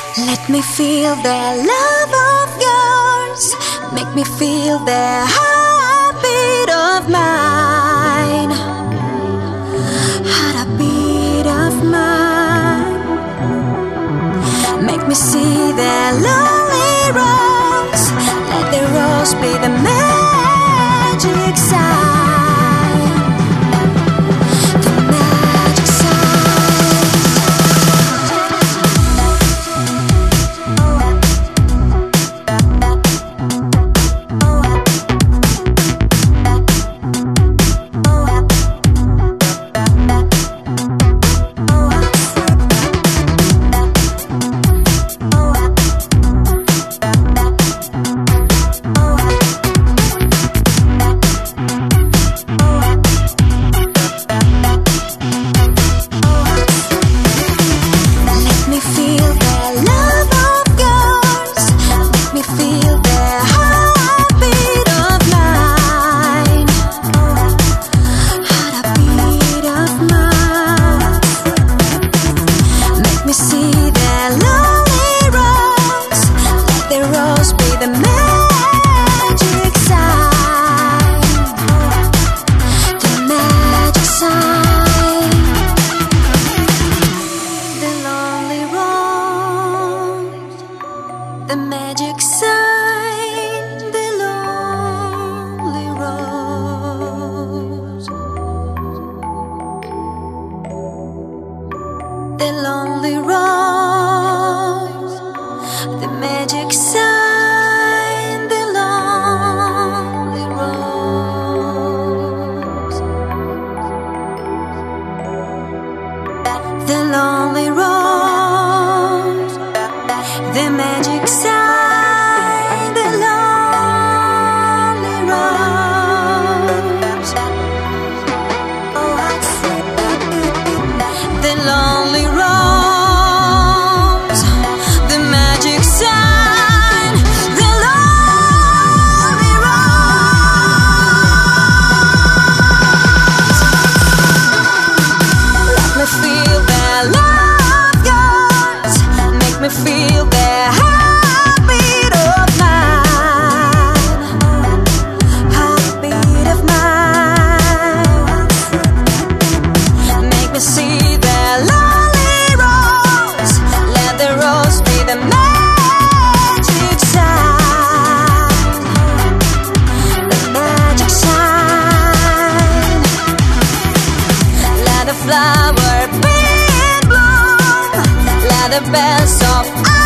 Let me feel the love of yours. Make me feel the heartbeat of mine. Heartbeat of mine. Make me see the lonely rose. Let the rose be the magic sign. The magic sign, the lonely rose. The lonely rose. The magic sign, the lonely rose. The lonely rose. The magic sign, the lonely rose. The lonely rose. The magic sign, the lonely rose. Let me feel the love yours. Make me feel the see the lonely rose. Let the rose be the magic sign. The magic sign. Let the flower be in bloom. Let the bells of